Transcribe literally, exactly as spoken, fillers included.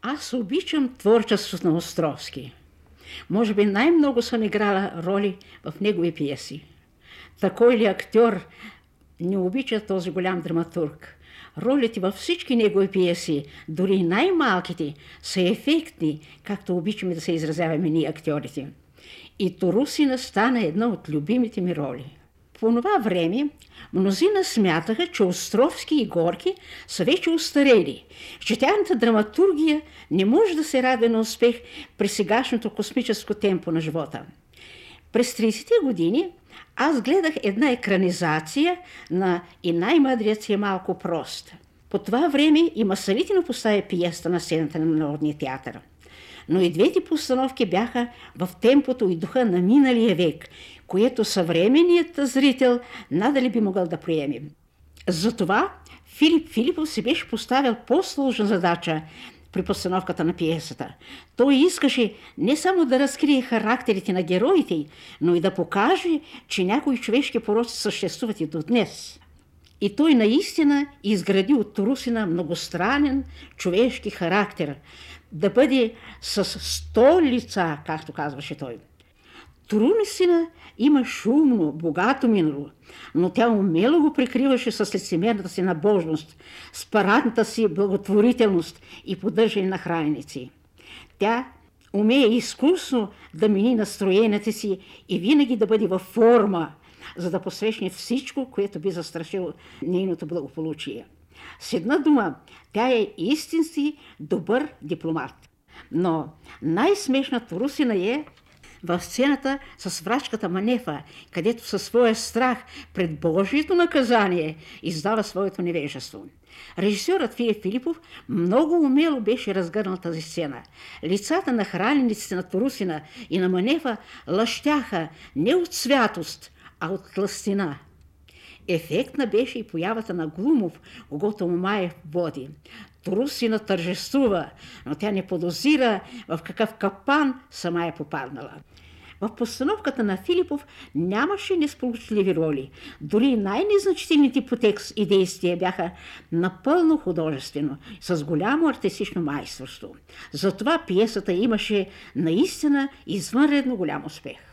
Аз обичам творчеството на Островски. Може би най-много съм играла роли в негови пиеси. Такой ли актьор не обича този голям драматург? Ролите във всички негови пиеси, дори най-малките, са ефектни, както обичаме да се изразяваме ние актьорите. И Турусина стана една от любимите ми роли. По това време мнозина смятаха, че Островски и Горки са вече устарели, че тяхната драматургия не може да се радва на успех при сегашното космическо темпо на живота. През тридесетте години аз гледах една екранизация на «И най-мъдрият си е малко прост». По това време и Масалитино поставя пиеста на сцената на Народния театър. Но и двете постановки бяха в темпото и духа на миналия век, което съвременният зрител надали би могъл да приеме. Затова Филип Филипов си беше поставил по-сложна задача при постановката на пиесата. Той искаше не само да разкрие характерите на героите, но и да покаже, че някои човешки пороци съществуват и до днес. И той наистина изгради от Турусина многостранен човешки характер, да бъде с сто лица, както казваше той. Турусина има шумно, богато минало, но тя умело го прикриваше с лицемерната си набожност, с парадната си благотворителност и поддържане на храници. Тя умее изкусно да мини настроенията си и винаги да бъде във форма, за да посрещне всичко, което би застрашило нейното благополучие. С една дума, тя е истински добър дипломат. Но най-смешна Турусина е в сцената с врачката Манефа, където със своя страх пред Божието наказание издава своето невежество. Режисьорът Филип Филипов много умело беше разгърнал тази сцена. Лицата на хранениците на Турусина и на Манефа лъщяха не от святост, а от тлъстина. Ефектна беше и появата на Глумов, когото Мамаев води. Турусина тържествува, но тя не подозира в какъв капан сама е попаднала. В постановката на Филипов нямаше несполучливи роли. Дори най-незначителните по текст и действия бяха напълно художествено, с голямо артистично майсторство. Затова пиесата имаше наистина извънредно голям успех.